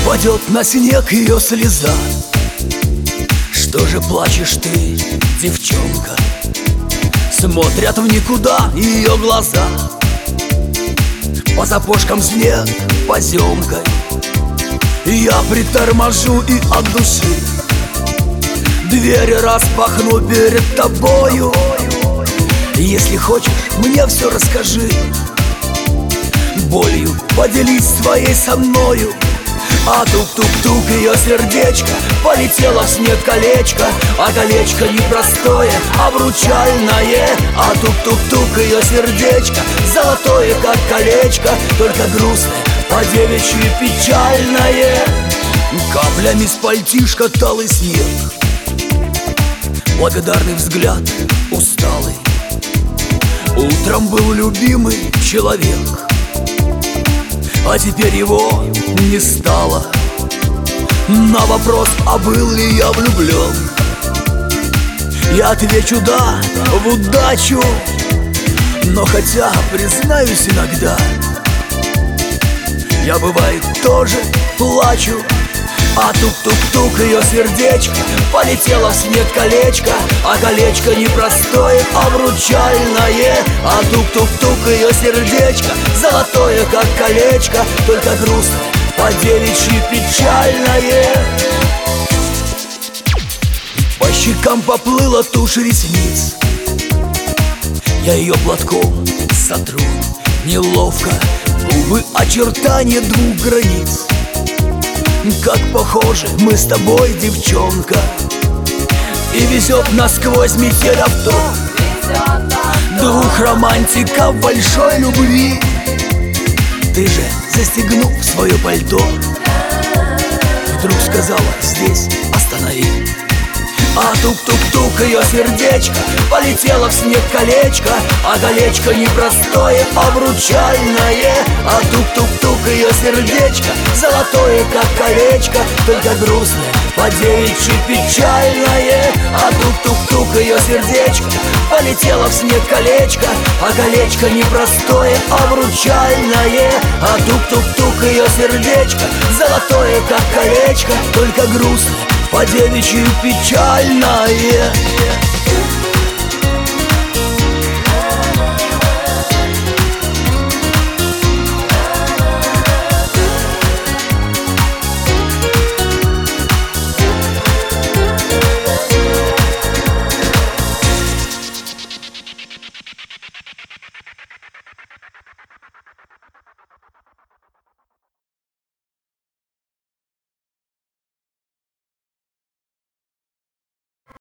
Падет на снег ее слеза. Что же плачешь ты, девчонка? Смотрят в никуда ее глаза. По сапожкам снег поземкой. Я приторможу и от души двери распахну перед тобою. Если хочешь, мне все расскажи, болью поделись своей со мною. А тук-тук-тук ее сердечко полетело в снег колечко, а колечко непростое, обручальное. А тук-тук-тук ее сердечко золотое, как колечко, только грустное, по-девичьи печальное. Каплями с пальтишка талый снег, благодарный взгляд усталый. Утром был любимый человек, а теперь его не стало. На вопрос, а был ли я влюблен, я отвечу да, в удачу. Но хотя, признаюсь, иногда я, бывает, тоже плачу. А тук-тук-тук ее сердечко полетело в снег колечко, а колечко непростое, обручальное. А тук-тук-тук ее сердечко золотое, как колечко, только грустное, по-девичьи печальное. По щекам поплыла тушь ресниц, я ее платком сотру неловко. Губы очертания двух границ. Как похожи мы с тобой, девчонка, и везет насквозь метель авто. Двух романтиков большой любви. Ты же, застегнув свое пальто, вдруг сказала: здесь останови. А тук-тук-тук ее сердечко полетело в снег колечко, а колечко непростое, обручальное. А тук-тук-тук ее сердечко золотое, как колечко, только грустное, по-девичьи печальное. А тук-тук-тук ее сердечко полетело в снег колечко, а колечко непростое, обручальное. А тук-тук-тук ее сердечко золотое, как колечко, только грустное, по-девичьи печальное.